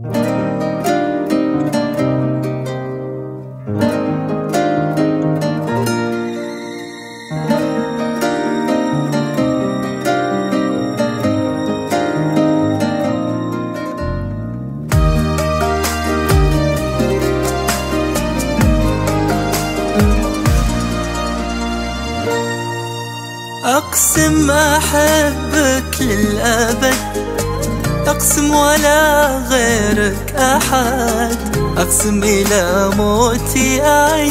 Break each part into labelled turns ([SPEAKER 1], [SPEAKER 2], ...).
[SPEAKER 1] أقسم أحبك للأبد، أقسم ولا غيرك أحد، أقسم إلى موتي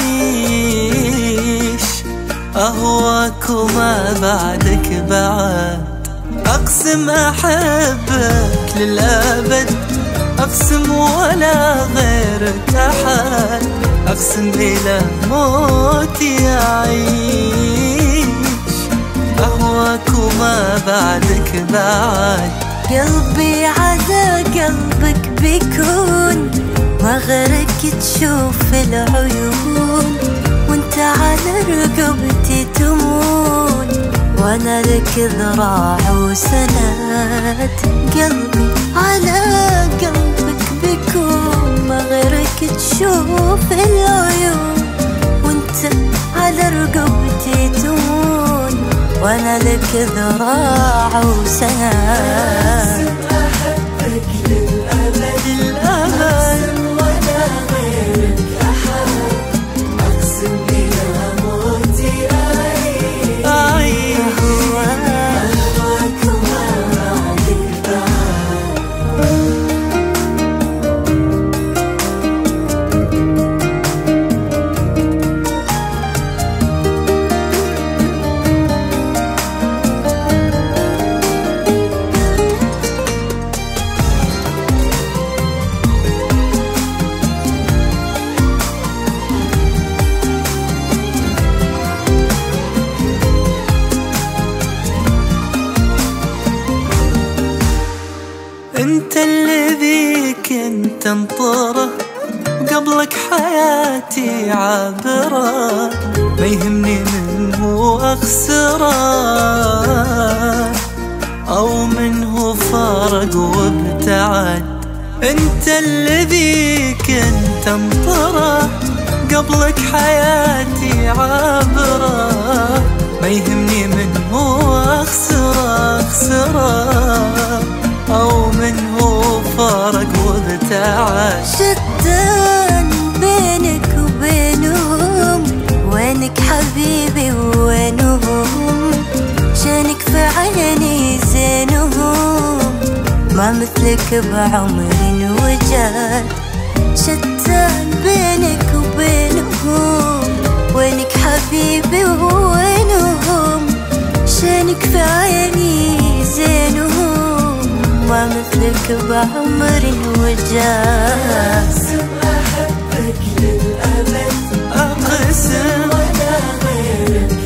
[SPEAKER 1] أعيش أهواك وما بعدك بعد. أقسم أحبك للأبد، أقسم ولا غيرك أحد، أقسم إلى موتي أعيش أهواك وما بعدك بعد.
[SPEAKER 2] قلبي على قلبك بيكون، ما غيرك تشوف العيون، وانت على رقبتي تمون، وانا لك ذراع وسند. قلبي على قلبك بيكون، ما غيرك تشوف العيون، وانت على رقبتي تمون، وانا لك ذراع وسند.
[SPEAKER 1] أحبك للأبد الأبد، ولا غيرك أحد، أقسم إلى موتي أعيش أهواك وما بعدك انت الذي كنت انطره، قبلك حياتي عابرة، ما يهمني منه اخسره، او منه فارق وابتعد. انت الذي كنت انطره، قبلك حياتي عابرة، ما يهمني منه اخسره، أو منه فارق وابتعد.
[SPEAKER 2] شتان بينك وبينهم، وينك حبيبي وينهم، شانك في عيني زينهم، ما مثلك بعمر وجد. شتان بينك وبينهم، وينك حبيبي وينهم، شانك في عيني زينهم، ما مثلك بعمر وجاه.
[SPEAKER 1] أقسم أحبك للأبد، أقسم ولا غيرك